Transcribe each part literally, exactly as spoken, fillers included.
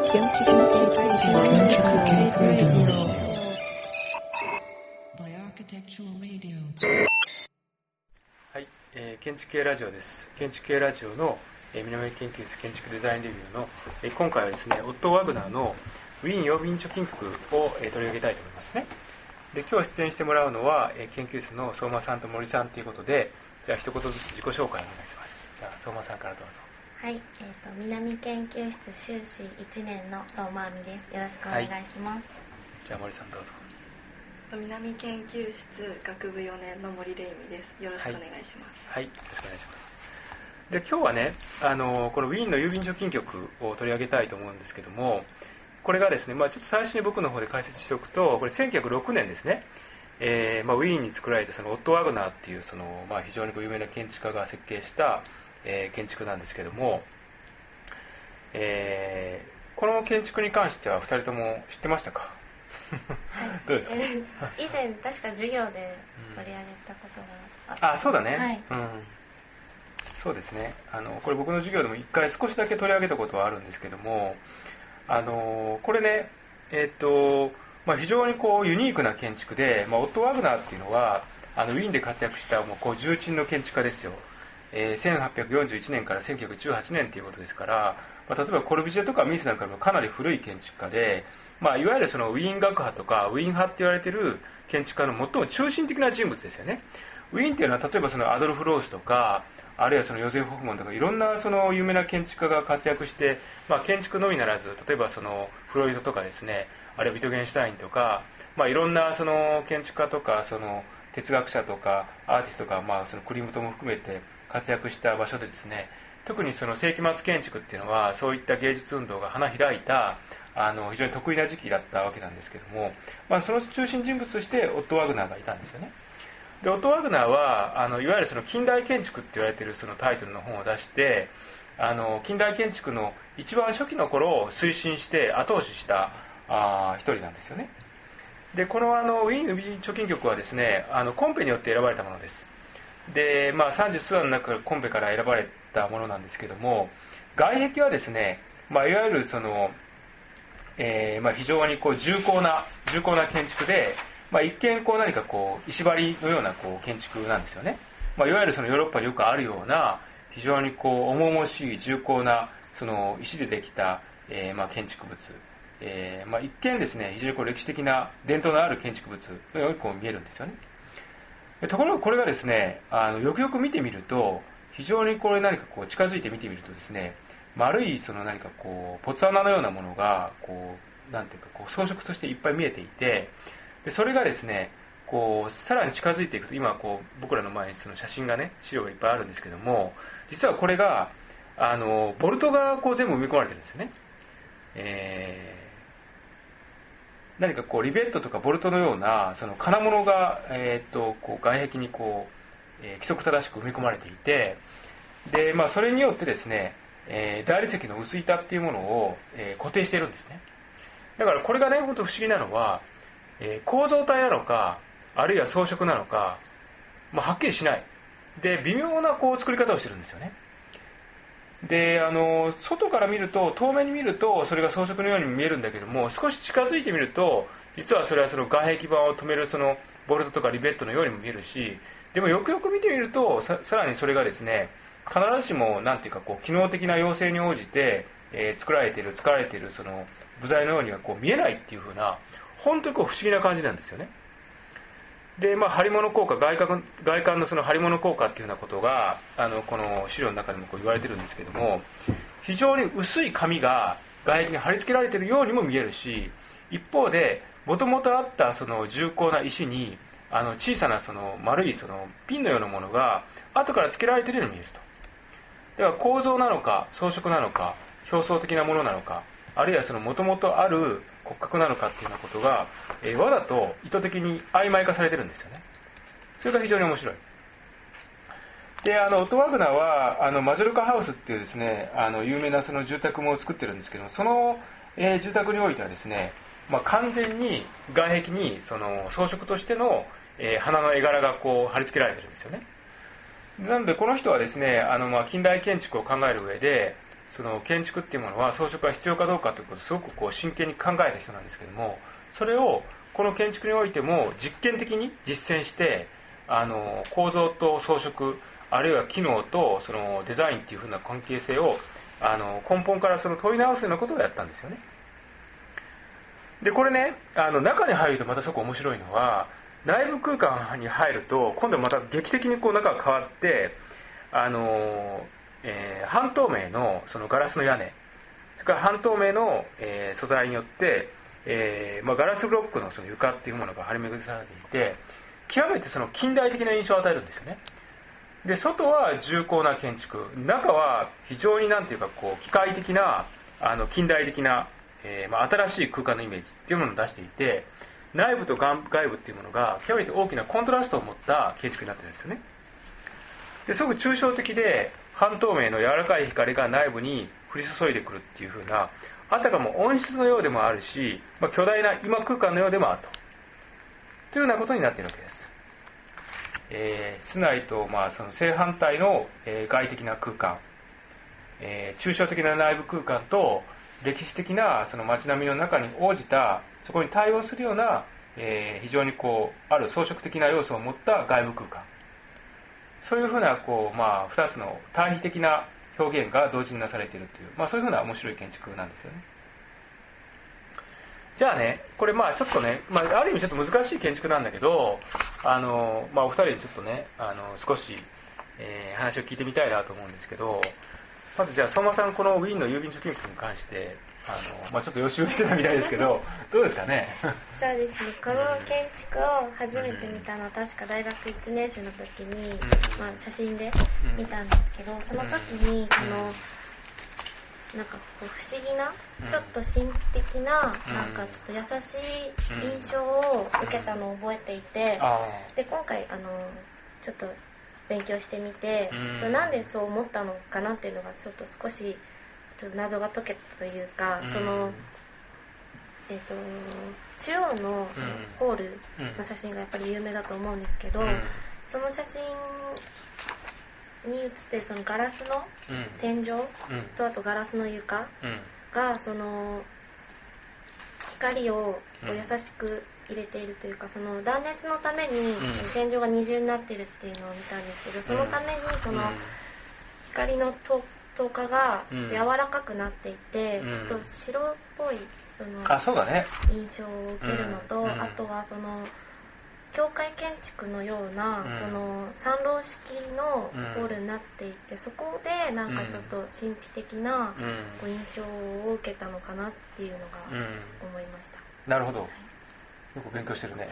はい、えー、建築系ラジオです。建築系ラジオの、えー、南研究室建築デザインレビューの、えー、今回はですね、オットー・ワグナーのウィーン郵便貯金局を、えー、取り上げたいと思いますね。で、今日出演してもらうのは、えー、研究室の相馬さんと森さんということで、じゃあ一言ずつ自己紹介お願いします。じゃあ相馬さんからどうぞ。 はい、えーと、南研究室修士いちねんの相馬亜美です。よろしくお願いします。はい、 じゃあ森さんどうぞ。 南研究室学部よねんの森玲美です。よろしくお願いします。 はい、はい、よろしくお願いします。で、今日はね、あのこのウィーンの郵便貯金局を取り上げたいと思うんですけども、これがですね、まあ、ちょっと最初に僕の方で解説しておくと、これせんきゅうひゃくろくねんですね、えーまあ、ウィーンに作られたそのオットー・ワグナーっていうその、まあ、非常に有名な建築家が設計した、えー、建築なんですけども、えー、この建築に関してはふたりとも知ってましたか？どうですか？ えー、以前確か授業で取り上げたことがあった、 うん、あ、そうだね、 はい、 うん、そうですね。あのこれ僕の授業でも一回少しだけ取り上げたことはあるんですけども、あのこれね、えっとまあ、非常にこうユニークな建築で、まあ、オットー・ワグナーっていうのはあのウィーンで活躍したもうこう重鎮の建築家ですよ。えー、せんはっぴゃくよんじゅういちねんからせんきゅうひゃくじゅうはちねんということですから、まあ、例えばコルビュジエとかミースなんかもかなり古い建築家で、まあ、いわゆるそのウィーン学派とかウィーン派って言われている建築家の最も中心的な人物ですよね。ウィーンっていうのは例えばそのアドルフ・ロースとか、あるいはそのヨゼフ・ホフマンとかいろんなその有名な建築家が活躍して、まあ、建築のみならず例えばそのフロイトとかですね、あるいはビトゲンシュタインとか、まあ、いろんなその建築家とかその哲学者とかアーティストとか、まあ、そのクリムトも含めて活躍した場所でですね、特にその世紀末建築っていうのはそういった芸術運動が花開いたあの非常に得意な時期だったわけなんですけども、まあ、その中心人物としてオットー・ワグナーがいたんですよね。でオットー・ワグナーはあのいわゆるその近代建築って言われているそのタイトルの本を出して、あの近代建築の一番初期の頃を推進して後押ししたあ一人なんですよね。でこのあのウィーン郵便貯金局はですね、あのコンペによって選ばれたものです。で、まあ、さんじゅう数案の中からコンペから選ばれたものなんですけども、外壁はですね、まあ、いわゆるその、えーまあ、非常にこう重厚な重厚な建築で、まあ、一見こう何かこう石張りのようなこう建築なんですよね。まあ、いわゆるそのヨーロッパによくあるような非常にこう重々しい重厚なその石でできた、えーまあ、建築物、えーまあ、一見ですね非常にこう歴史的な伝統のある建築物のようにこう見えるんですよね。ところがこれがですね、あのよくよく見てみると非常にこれ何かこう近づいて見てみるとですね、丸いその何かこうポツ穴のようなものがこうなんていうかこう装飾としていっぱい見えていて、でそれがですねこうさらに近づいていくと、今こう僕らの前にその写真がね資料がいっぱいあるんですけども、実はこれがあのボルトがこう全部埋め込まれてるんですよね。えー何かこうリベットとかボルトのようなその金物が、えー、とこう外壁にこう、えー、規則正しく埋め込まれていて、で、まあ、それによってですね、えー、大理石の薄板っていうものを、えー、固定しているんですね。だからこれがね本当不思議なのは、えー、構造体なのかあるいは装飾なのか、まあ、はっきりしないで微妙なこう作り方をしてるんですよね。であの外から見ると遠目に見るとそれが装飾のように見えるんだけども、少し近づいてみると実はそれはその外壁板を止めるそのボルトとかリベットのようにも見えるし、でもよくよく見てみると さ, さらにそれがですね必ずしもなんていうかこう機能的な要請に応じて、えー、作られている使われているその部材のようにはこう見えないっていう風な本当にこう不思議な感じなんですよね。で、まあ、張り物効果 外観、外観のその張り物効果っていうようなことがあのこの資料の中でもこう言われてるんですけども、非常に薄い紙が外壁に貼り付けられているようにも見えるし、一方でもともとあったその重厚な石にあの小さなその丸いそのピンのようなものが後から付けられているように見えると。だから構造なのか装飾なのか表層的なものなのか、あるいはそのもともとある骨格なのかっていうようなことが、えー、わざと意図的に曖昧化されてるんですよね。それが非常に面白い。であのオットー・ワグナーはあのマジョルカハウスっていうですねあの有名なその住宅も作ってるんですけど、その、えー、住宅においてはですね、まあ、完全に外壁にその装飾としての、えー、花の絵柄がこう貼り付けられてるんですよね。なのでこの人はですねあの、まあ、近代建築を考える上でその建築っていうものは装飾が必要かどうかということをすごくこう真剣に考えた人なんですけども、それをこの建築においても実験的に実践して、あの構造と装飾、あるいは機能とそのデザインっていう風な関係性をあの根本からその問い直すようなことをやったんですよね。でこれね、あの中に入るとまたすごく面白いのは、内部空間に入ると今度また劇的にこう中が変わって、あの、えー、半透明のそのガラスの屋根、それから半透明の、えー、素材によって、えーまあ、ガラスブロックのその床っていうものが張り巡らされていて、極めてその近代的な印象を与えるんですよね。で外は重厚な建築、中は非常になんていうかこう機械的なあの近代的な、えーまあ、新しい空間のイメージっていうものを出していて、内部と外部っていうものが極めて大きなコントラストを持った建築になってるんですよね。ですごく抽象的で、半透明の柔らかい光が内部に降り注いでくるっていう風な、あたかも温室のようでもあるし、まあ、巨大な今空間のようでもあるとというようなことになっているわけです。えー、室内とまあその正反対の、えー、外的な空間、えー、抽象的な内部空間と歴史的なその街並みの中に応じた、そこに対応するような、えー、非常にこうある装飾的な要素を持った外部空間、そういうふうなこう、まあ、ふたつの対比的な表現が同時になされているという、まあ、そういうふうな面白い建築なんですよね。じゃあね、これまあちょっとね、まあ、ある意味ちょっと難しい建築なんだけど、あの、まあ、お二人にちょっとね、あの少し、えー、話を聞いてみたいなと思うんですけど、まずじゃあ相馬さん、このウィーンの郵便貯金庫に関してあの、まあ、ちょっと予習してたみたいですけどどうですかね。 そうですね、この建築を初めて見たのは確か大学いちねん生の時に、まあ、写真で見たんですけど、その時にこのなんかこう不思議な、ちょっと神秘的な、なんかちょっと優しい印象を受けたのを覚えていて、で今回あのちょっと勉強してみて、それなんでそう思ったのかなっていうのがちょっと少しちょっと謎が解けたというか、そのえっと中央のそのホールの写真がやっぱり有名だと思うんですけど、その写真に写っているそのガラスの天井とあとガラスの床がその光を優しく入れているというか、その断熱のために天井が二重になっているっていうのを見たんですけど、そのためにその光の透過が柔らかくなっていて、ちょっと白っぽいその印象を受けるのと、あとはその教会建築のような、うん、その三楼式のホールになっていて、うん、そこでなんかちょっと神秘的なこう印象を受けたのかなっていうのが思いました。 うん、なるほど、よく勉強してるね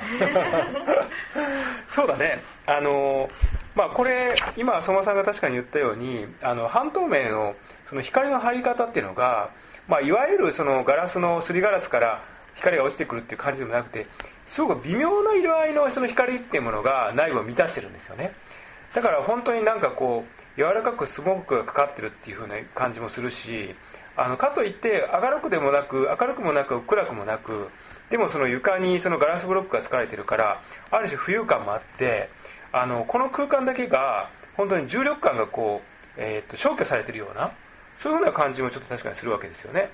そうだね、あのまあこれ今相馬さんが確かに言ったように、あの半透明のその光の入り方っていうのが、まあ、いわゆるそのガラスのすりガラスから光が落ちてくるっていう感じでもなくて、すごく微妙な色合いのその光っていうものが内部を満たしてるんですよね。だから本当になんかこう柔らかくスモークがかかってるっていう風な感じもするし、あのかといって明るくでもなく明るくもなく暗くもなく、でもその床にそのガラスブロックが使われてるから、ある種浮遊感もあって、あのこの空間だけが本当に重力感がこう、えー、と消去されてるような、そういう風な感じもちょっと確かにするわけですよね。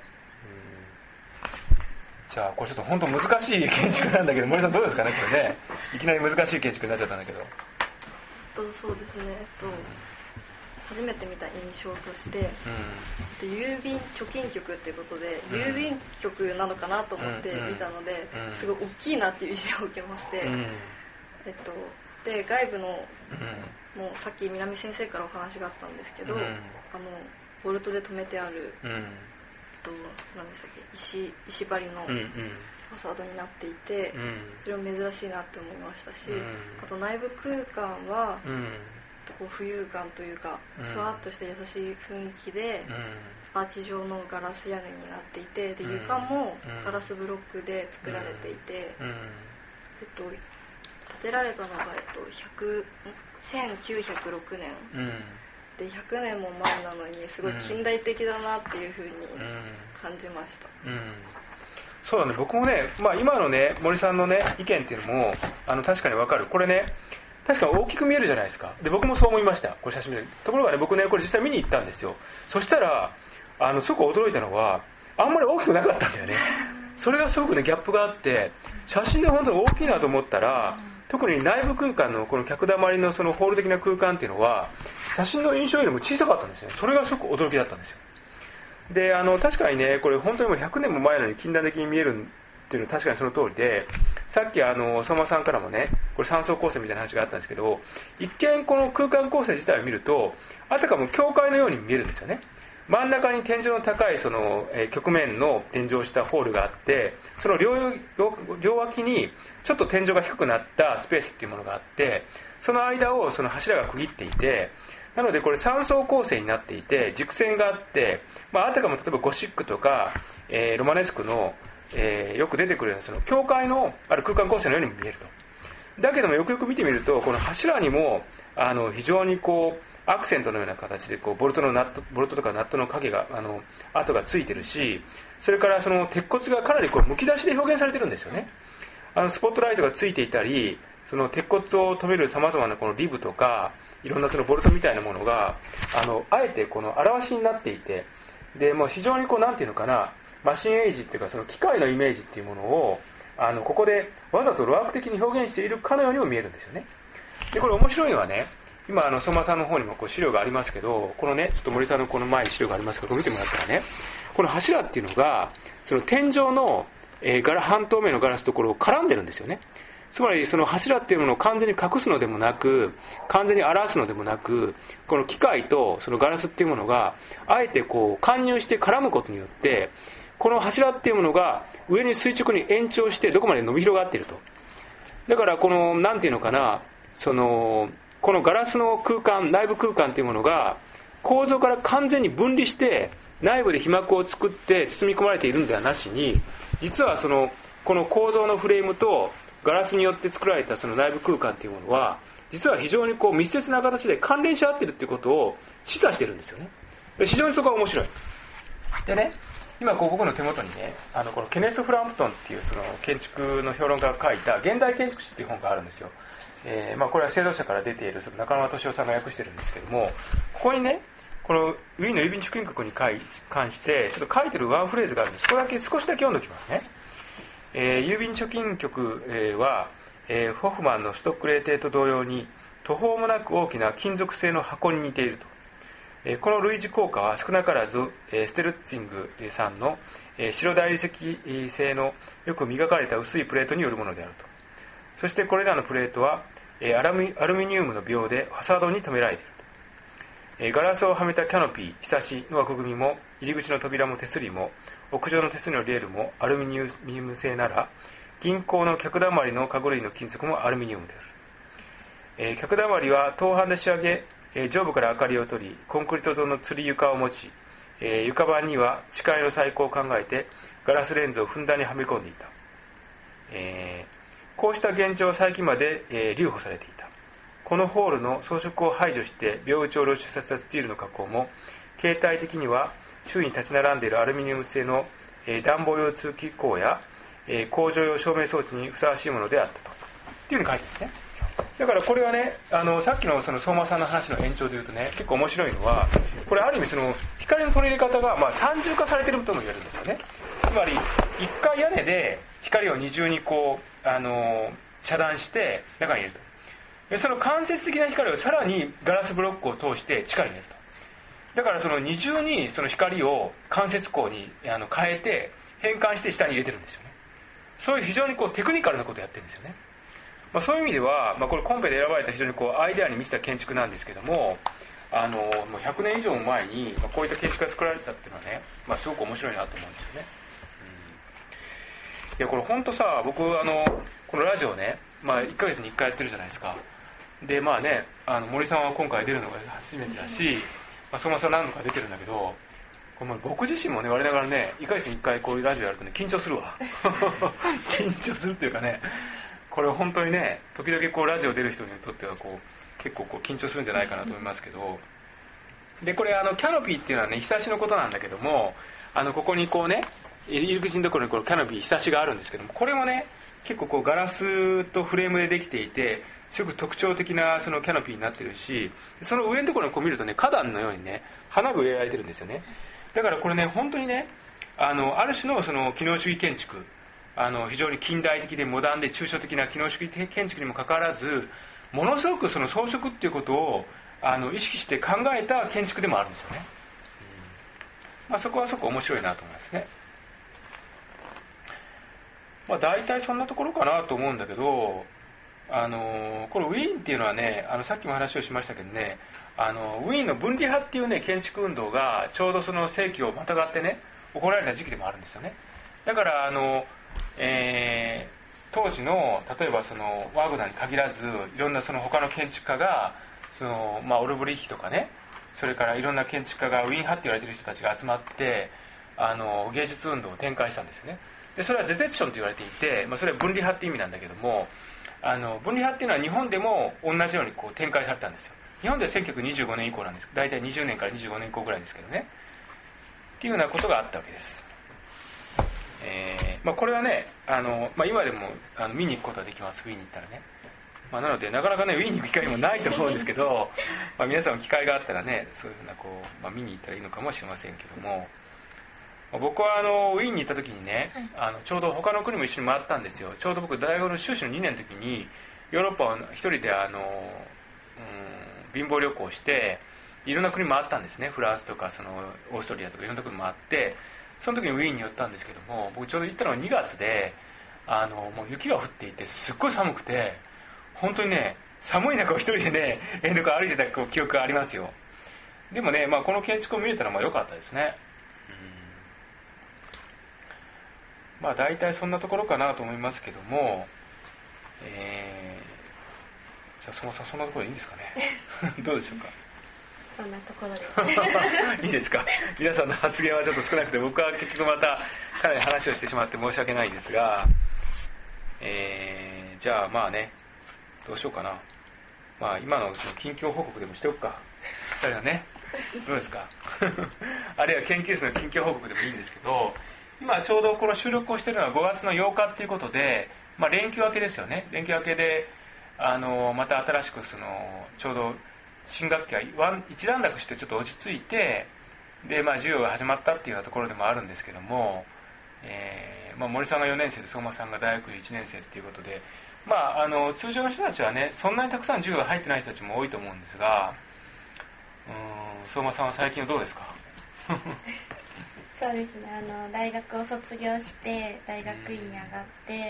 じゃあこれちょっと本当難しい建築なんだけど、森さんどうですかね、これね。いきなり難しい建築になっちゃったんだけど。 とそうですね、えっと、うん、初めて見た印象として、うん、郵便貯金局っていうことで、うん、郵便局なのかなと思って見たので、うん、すごい大きいなっていう印象を受けまして、うん、えっと、で外部の、うん、もうさっき南先生からお話があったんですけど、うん、あのボルトで留めてある、うん、と何でしたっけ、石石張りのファサードになっていて、うん、それも珍しいなって思いましたし、うん、あと内部空間は、うん、こう浮遊感というか、うん、ふわっとした優しい雰囲気で、うん、アーチ状のガラス屋根になっていて、で床もガラスブロックで作られていて、うんうん、えっと、建てられたのが、えっと、せんきゅうひゃくろくねん、うんでひゃくねんも前なのにすごい近代的だなっていう風に感じました、うんうん、 そうだね、僕もね、まあ、今のね森さんのね意見っていうのもあの確かに分かる。これね確かに大きく見えるじゃないですか。で僕もそう思いました、これ写真見るところがね、僕ねこれ実際見に行ったんですよ。そしたらあのすごく驚いたのはあんまり大きくなかったんだよね。それがすごくねギャップがあって、写真で本当に大きいなと思ったら、特に内部空間のこの客だまりのそのホール的な空間っていうのは写真の印象よりも小さかったんですね。それがすごく驚きだったんですよ。で、あの確かにね、これ本当にもうひゃくねんも前のに近代的に見えるっていうのは確かにその通りで、さっきあの相馬さんからもね、これ三層構成みたいな話があったんですけど、一見この空間構成自体を見るとあたかも教会のように見えるんですよね。真ん中に天井の高いその、えー、曲面の天井したホールがあって、その 両, 両, 両脇にちょっと天井が低くなったスペースっていうものがあって、その間をその柱が区切っていて、なのでこれ三層構成になっていて、軸線があって、まあ、あたかも例えばゴシックとか、えー、ロマネスクの、えー、よく出てくるようなその教会のある空間構成のように見えると。だけどもよくよく見てみると、この柱にもあの非常にこうアクセントのような形でこうボルトのナットボルトとかナットの影があの跡がついてるし、それからその鉄骨がかなりこうむき出しで表現されてるんですよね。あのスポットライトがついていたり、その鉄骨を止めるさまざまなこのリブとかいろんなそのボルトみたいなものがあのあえてこの表しになっていて、でもう非常にこうなんていうのかな、マシンエイジっていうかその機械のイメージっていうものをあのここでわざと路悪的に表現しているかのようにも見えるんですよね。でこれ面白いのはね、今あの相馬さんの方にもこう資料がありますけど、このねちょっと森さんのこの前に資料がありますけど見てもらったらね、この柱っていうのがその天井の、えー、ガラ半透明のガラスところを絡んでるんですよね。つまりその柱っていうものを完全に隠すのでもなく、完全に表すのでもなく、この機械とそのガラスっていうものがあえてこう貫入して絡むことによって、この柱っていうものが上に垂直に延長してどこまで伸び広がっていると。だからこのなんていうのかな、そのこのガラスの空間、内部空間というものが構造から完全に分離して内部で被膜を作って包み込まれているのではなしに、実はそのこの構造のフレームとガラスによって作られたその内部空間というものは実は非常にこう密接な形で関連し合っているということを示唆しているんですよね。非常にそこが面白い。でね、今こう僕の手元にね、あのこのケネス・フランプトンっていうその建築の評論家が書いた現代建築史っていう本があるんですよ。えーまあ、これは制度者から出ているその中村俊夫さんが訳してるんですけども、ここにねこのウィーンの郵便貯金局に関してちょっと書いてるワンフレーズがあるんです。そこだけ少しだけ読んでおきますね。えー、郵便貯金局、えー、は、えー、ホフマンのストックレー邸と同様に途方もなく大きな金属製の箱に似ていると。えー、この類似効果は少なからず、えー、ステルッツィングさんの、えー、白大理石製のよく磨かれた薄いプレートによるものであると。そしてこれらのプレートは、えー、アルミ、アルミニウムの鋲でファサードに留められていると。えー、ガラスをはめたキャノピー、ひさしの枠組みも入り口の扉も手すりも屋上の手すりのレールもアルミニウム製なら、銀行の客だまりの家具類の金属もアルミニウムである。えー、客だまりは銅板で仕上げ、えー、上部から明かりを取りコンクリート状の吊り床を持ち、えー、床板には視界の最高を考えてガラスレンズをふんだんにはめ込んでいた。えーこうした現状は最近まで、えー、留保されていた。このホールの装飾を排除して鋲打ちを露出させたスチールの加工も形態的には周囲に立ち並んでいるアルミニウム製の、えー、暖房用通気口や、えー、工場用照明装置にふさわしいものであったとっていうふうに書いてますね。だからこれはね、あのさっきのその相馬さんの話の延長でいうとね、結構面白いのは、これある意味その光の取り入れ方がまあ三重化されているとも言えるんですよね。つまり一回屋根で光を二重にこうあの遮断して中に入れると。でその間接的な光をさらにガラスブロックを通して地下に入れると。だからその二重にその光を間接光にあの変えて変換して下に入れてるんですよね。そういう非常にこうテクニカルなことをやってるんですよね。まあ、そういう意味では、まあ、これコンペで選ばれた非常にこうアイデアに満ちた建築なんですけども、あのもうひゃくねん以上も前に、まあ、こういった建築が作られたっていうのはね、まあ、すごく面白いなと思うんですよね。うん、いやこれ本当さ、僕あのこのラジオね、まあ、いっかげつにいっかいやってるじゃないですか。でまあね、あの森さんは今回出るのが初めてだし、まあ、相馬さん何度か出てるんだけど、これ僕自身もね我ながらねいっかげつにいっかいこういうラジオやるとね緊張するわ緊張するっていうかね、これ本当にね時々こうラジオ出る人にとってはこう結構こう緊張するんじゃないかなと思いますけど、でこれあのキャノピーっていうのはねひさしのことなんだけども、あのここにこうね入り口のところにこのキャノピーひさしがあるんですけども、これもね結構こうガラスとフレームでできていてすごく特徴的なそのキャノピーになってるし、その上のところにこう見るとね花壇のようにね花が植えられてるんですよね。 だからこれね本当にね、あのある種のその機能主義建築、あの非常に近代的でモダンで抽象的な機能主義建築にもかかわらず、ものすごくその装飾っていうことをあの意識して考えた建築でもあるんですよね。まあ、そこはすごく面白いなと思いますね。まあ、大体そんなところかなと思うんだけど、あのこのウィーンっていうのはね、あのさっきも話をしましたけどね、あのウィーンの分離派っていうね建築運動がちょうどその世紀をまたがってね行われた時期でもあるんですよね。だからあの、えー、当時の例えばそのワーグナーに限らずいろんなその他の建築家がその、まあ、オルブリッヒとかね、それからいろんな建築家がウィーン派って言われている人たちが集まってあの芸術運動を展開したんですよね。でそれはゼゼツションと言われていて、まあ、それは分離派って意味なんだけども、あの分離派っていうのは日本でも同じようにこう展開されたんですよ。日本ではせんきゅうひゃくにじゅうごねん以降なんですけど、大体にじゅうねんからにじゅうごねん以降ぐらいですけどね、っていうようなことがあったわけです。えーまあ、これはねあの、まあ、今でもあの見に行くことができます、ウィーンに行ったらね。まあ、なのでなかなかねウィーンに行く機会もないと思うんですけどまあ皆さんも機会があったらねそういうふうなこう、まあ、見に行ったらいいのかもしれませんけども、まあ、僕はあのウィーンに行った時にね、あのちょうど他の国も一緒に回ったんですよ。ちょうど僕大学の修士のにねんの時にヨーロッパを一人であの、うん、貧乏旅行していろんな国回ったんですね。フランスとかそのオーストリアとかいろんな国回って、その時にウィーンに寄ったんですけども、僕ちょうど行ったのはにがつで、あのもう雪が降っていてすっごい寒くて、本当にね寒い中を一人でね沿路から歩いてた記憶がありますよ。でもね、まあ、この建築を見れたらまあ良かったですね。うん、まあ大体そんなところかなと思いますけども、えー、じゃあそもそもそんなところでいいんですかねどうでしょうか。 そんなところでいいですか。皆さんの発言はちょっと少なくて、僕は結局またかなり話をしてしまって申し訳ないですが、えー、じゃあまあねどうしようかな。まあ今のその近況報告でもしておくか。ふたりはね、どうですかあるいは研究室の近況報告でもいいんですけど、今ちょうどこの収録をしているのはごがつのようかっていうことで、まあ連休明けですよね。連休明けであのまた新しくそのちょうど新学期は一段落してちょっと落ち着いて、でまあ授業が始まったっていうようなところでもあるんですけども、えーまあ、森さんがよねん生で相馬さんが大学いちねん生っていうことで、まあ、あの通常の人たちはねそんなにたくさん授業が入ってない人たちも多いと思うんですが、うーん相馬さんは最近はどうですかそうですね、あの大学を卒業して大学院に上がって、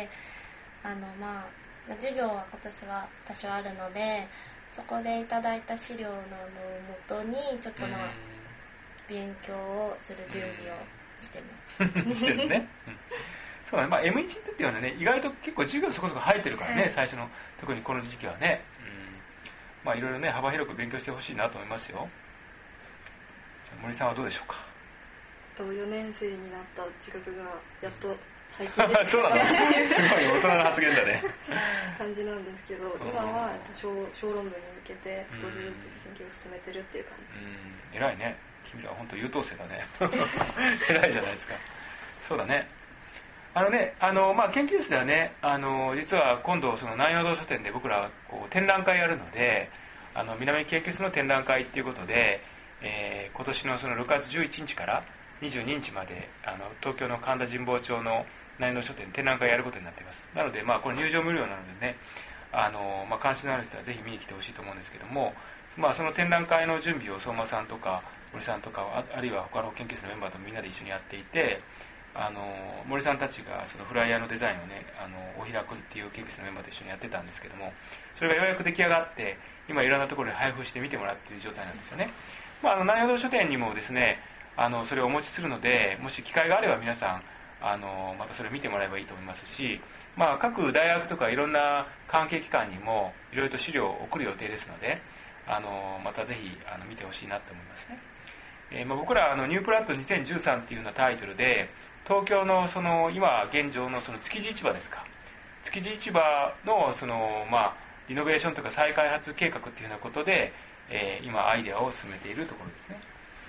あの、まあ、授業は今年は多少あるので、そこでいただいた資料などをもとにちょっとまあ勉強をする準備をしてますしてるね、うん、そうだね、まあ、エムワン っていうのはね意外と結構授業そこそこ入ってるからね、はい、最初の特にこの時期はね、うん、まあいろいろね幅広く勉強してほしいなと思いますよ。じゃあ森さんはどうでしょうか。 よねん生になった自覚がやっと最近でそうなのすごい大人の発言だね感じなんですけど、今は小, 小論文に向けて少しずつ研究を進めてるっていう感じ。 うん、偉いね、君らは本当優等生だね偉いじゃないですか。そうだね、あのね、あの、まあ、研究室ではね、あの実は今度その南陽堂書店で僕らこう展覧会やるので、あの南研究室の展覧会っていうことで、えー、今年のそのろくがつじゅういちにちからにじゅうににちまであの東京の神田神保町の南陽堂書店で展覧会やることになっています。なので、まあ、これ入場無料なのでね、あの、まあ、関心のある人はぜひ見に来てほしいと思うんですけども、まあ、その展覧会の準備を相馬さんとか森さんとか あ, あるいは他の研究室のメンバーとみんなで一緒にやっていて、あの森さんたちがそのフライヤーのデザインをね、あのおひらくっていう研究室のメンバーと一緒にやってたんですけども、それがようやく出来上がって今いろんなところに配布して見てもらっている状態なんですよね。まあ、あの南陽堂書店にもですね、あのそれをお持ちするので、もし機会があれば皆さんあのまたそれを見てもらえばいいと思いますし、まあ、各大学とかいろんな関係機関にもいろいろと資料を送る予定ですので、あのまたぜひあの見てほしいなと思いますね。えーまあ、僕らあのニュープラットにせんじゅうさんっていうようなタイトルで東京のその今現状のその築地市場ですか、築地市場のそのまあリノベーションとか再開発計画っていうようなことで、えー、今アイデアを進めているところですね。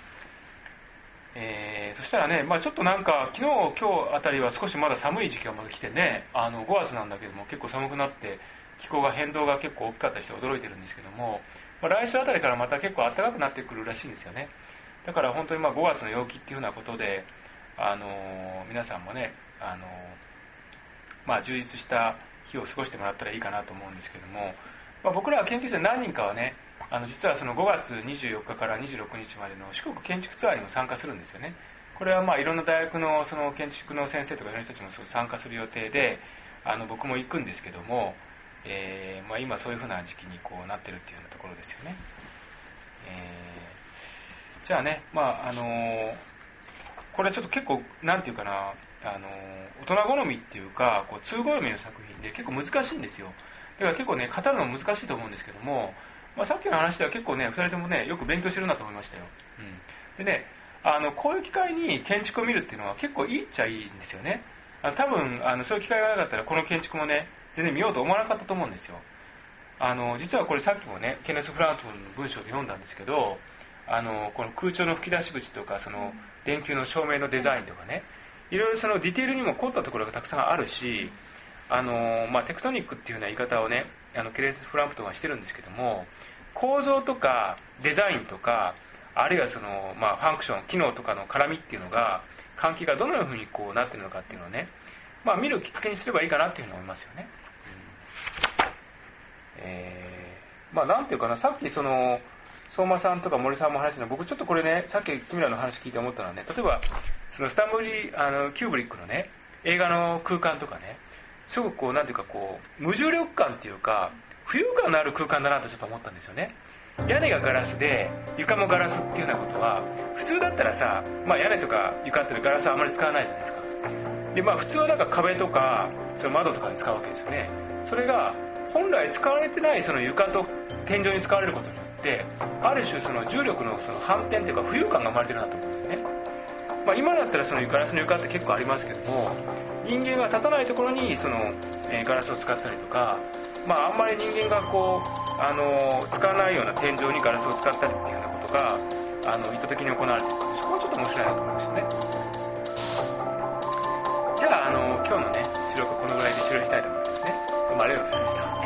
えー、そしたらね、まあ、ちょっとなんか昨日今日あたりは少しまだ寒い時期がまだ来てね、あのごがつなんだけども結構寒くなって気候が変動が結構大きかったりして驚いてるんですけども、まあ、来週あたりからまた結構暖かくなってくるらしいんですよね。 だから本当にまあごがつの陽気っていうふうなことで、あの皆さんもね、あのまあ、充実した日を過ごしてもらったらいいかなと思うんですけども、まあ、僕ら研究生何人かはね、あの実はそのごがつにじゅうよっかからにじゅうろくにちまでの四国建築ツアーにも参加するんですよね。これはまあいろんな大学のその建築の先生とかいろんな人たちも参加する予定で、あの僕も行くんですけども、えーまあ、今そういうふうな時期にこうなってるっていうようなところですよね。えー、じゃあね、まああのー、これちょっと結構なんていうかな、あの大人好みっていうかこう通好みの作品で結構難しいんですよ。だから結構ね語るの難しいと思うんですけども、まあ、さっきの話では結構ねふたりともねよく勉強してるなと思いましたよ。うん、でね、あのこういう機会に建築を見るっていうのは結構いいっちゃいいんですよね。あの多分あのそういう機会がなかったらこの建築もね全然見ようと思わなかったと思うんですよ。あの実はこれさっきもねケネス・フラントンの文章で読んだんですけど、あのこの空調の吹き出し口とかその電球の照明のデザインとかね、いろいろそのディテールにも凝ったところがたくさんあるし、あの、まあ、テクトニックっていうような言い方をねあのケネス・フランプトンはしてるんですけども、構造とかデザインとかあるいはその、まあ、ファンクション機能とかの絡みっていうのが関係がどのようにこうなってるのかっていうのをね、まあ、見るきっかけにすればいいかなっていうふうに思いますよね。うん、えー、まあなんていうかな、さっきその相馬さんとか森さんも話したの、僕ちょっとこれねさっき君らの話聞いて思ったのはね、例えばそのスタンブリーあのキューブリックのね映画の空間とかね、すごくこうなんていうかこう無重力感っていうか浮遊感のある空間だなとちょっと思ったんですよね。屋根がガラスで床もガラスっていうようなことは普通だったらさ、まあ、屋根とか床ってガラスはあまり使わないじゃないですか。で、まあ、普通はなんか壁とかその窓とかに使うわけですよね。それが本来使われてないその床と天井に使われることによってある種その重力のその反転というか浮遊感が生まれてるなと思うんですね。まあ、今だったらそのガラスの床って結構ありますけども、人間が立たないところにその、えー、ガラスを使ったりとか、まあ、あんまり人間がこう、あのー、使わないような天井にガラスを使ったりっていうようなことがあの意図的に行われている。そこはちょっと面白いなと思いましたね。じゃあ、あのー、今日のね収録はこのぐらいで終了したいと思いますね。どうもありがとうございました。